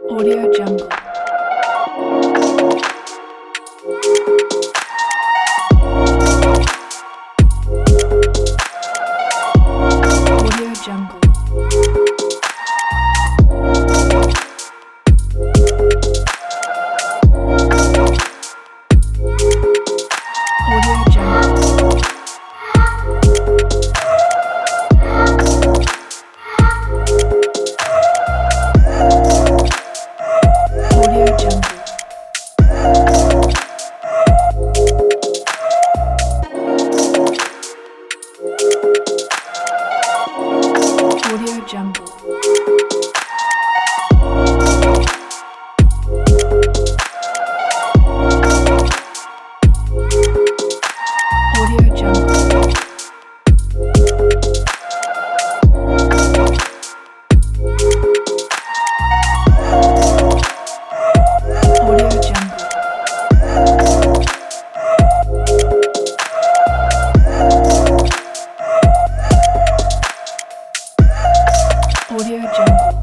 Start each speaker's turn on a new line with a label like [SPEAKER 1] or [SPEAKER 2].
[SPEAKER 1] Audio Jungle. Audio Jungle. Audio Jungle. Audio Jungle. Audio Jungle. Audio Jungle. Audio Jungle. Audio Jungle.